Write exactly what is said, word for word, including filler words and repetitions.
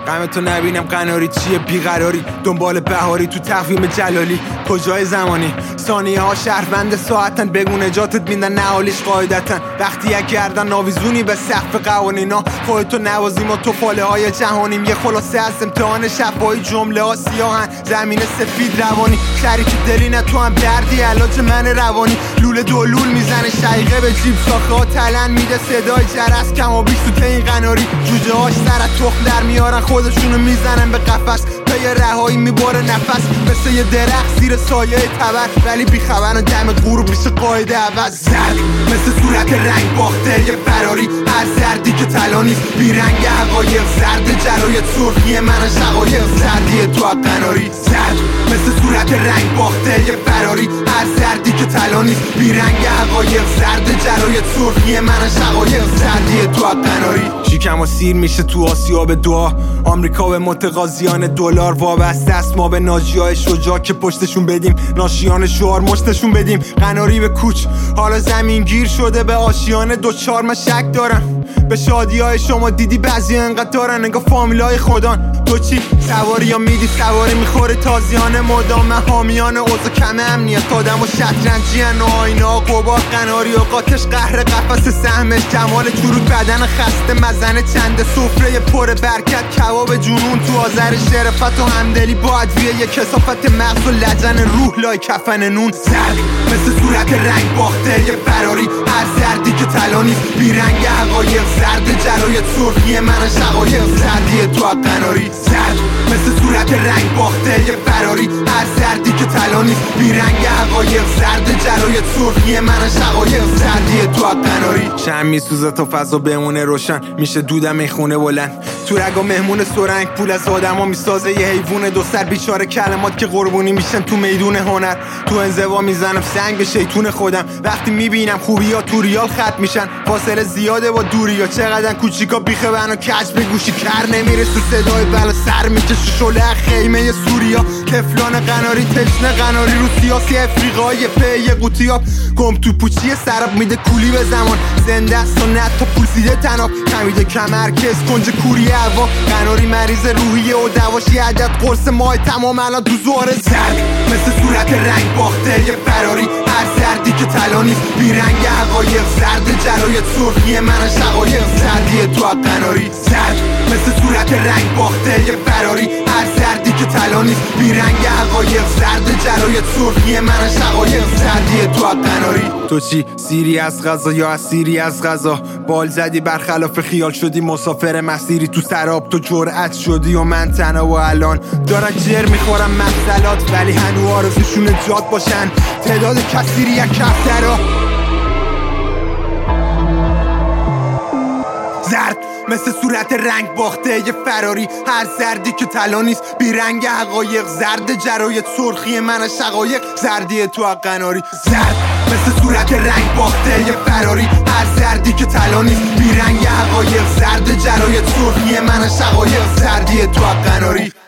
غم تو نبینم قناری چیه بیقراری، دنبال بهاری تو تقویم جلالی، کجای زمانی ثانیه ها شهروند ساعتن، بگو نجاتت میدن نهالیش قاعدتن. وقتی یک گردن ناویزونی به سقف قوانینا، خودتو نوازیم و تو فاله های جهانیم. یه خلاصه از امتحان شفایی، جمله ها سیاهن، زمین سفید روانی، شریک دلی نه تو هم دردی، علاج من روانی. لوله دولول میزنه شقیقه به جیب، شاخه ها تلن میده صدای جرس، کم و بیش تو این قناری. جوجه هاش سر تخم در میارن، خودشونو میزنن به قفس، پی رهایی میباره نفس، مثل یه درخت زیر سایه تبر، ولی بیخبرن دم غروب میشه قاعده عوض. زرد مثل صورت رنگ باخته یه فراری، هر زردی که طلا نیست بیرنگ حقایق، زرد جلوی سرخی من شقایق، زردی تو قناری. زرد مثل صورت رنگ باخته یه فراری، هر زردی که طلا نیست بیرنگ حقایق، زرد جلوی سرخی من شقایق، زردی تو قناری. شیکم و سیر میشه تو آسیا به دعا، آمریکا به متقاضیان دلار وابسته است، ما به ناجیای شجاع که پشتشون بدیم، ناشیان شعار مشتشون بدیم. قناری به کوچ حالا زمین گیر شده به آشیانه دوچار، من شک دارم به شادی های شما، دیدی بعضی انقدر دارن انگاه فامیل های خودان. تو چی سواری یا میدی سواری میخوره تازیانه مدام، من حامیان اوضاع کم امنیت، آدم و شطرنجی هن و آینه ها قبار. قناری اوقاتش قهر قفس سهمش، جمال چروک بدن خسته مزنه چنده، سفره پر برکت کباب جنون تو آذر شرفت و همدلی با ادویه، یه کثافت مغز و لجن روح لای کفن نون. زرد مثل صورت رنگ باخته یه فراری، هر زردی که طلا نیست بیرنگ حقایق، زرد جلوی سرخی من شقایق، زردی تو قناری. زرد مثل صورت رنگ باخته یه فراری، هر زردی که طلا نیست بیرنگ حقایق، زرد جلوی سرخی من شقایق، زردی تو قناری. شم میسوزه تا فضا بمونه روشن، میشه دودم این خونه بلند، تو رگا مهمون سرنگ، پول از آدما میسازه یه حیوان دو سر، بیچاره کلمات که قربونی میشن تو میدون هنر. تو انزوا میزنم سنگ به شیطون خودم، وقتی میبینم خوبی ها تو ریال خط میشن، فاصله زیاده با دوری ها، چقدر کوچیکا بیخه بنا کج به گوشی کر نمیرس، تو صدای بلا سر میکشه شله خیمه سوریا. تفلان قناری تشنه قناری رو سیاسی افریقای پی قوطیاب، گم تو پوچی سراب میده کولی به زمان، زنده است و نه تا پولسیده تناب، خمیده کمرکز کنج کوری هوا. قناری مریض روحیه و دواشی عدد قرص ماه تمام الان تو زوار. زرد مثل صورت رنگ باخته یه فراری، هر زردی که طلا نیست بیرنگ حقایق، زرد جلوی سرخی من شقایق، زردی تو قناری. زرد مثل صورت رنگ باخته یه فراری، هر زردی که طلا نیست بیرنگ حقایق، زرد جلوی سرخی من شقایق، زردی تو قناری. تو چی سیری از غذا یا اسیری از غذا، بال زدی برخلاف خیال شدی مسافر مسیری تو سراب، تو جرأت شدی و من تنها و الان دارن جر میخورم مسئلات، ولی هنو آرزوشون جاد باشن تعداد کثیری یک کفترا. زرد مثل صورت رنگ باخته یه فراری، هر زردی که طلا نیست بیرنگ حقایق، زرد جرایت سرخی من شقایق، زردی تو قناری. زرد مثل صورت رنگ باخته یه فراری، هر زردی که طلا نیست بیرنگ حقایق، زرد جرایت سرخی من شقایق، زردی تو قناری.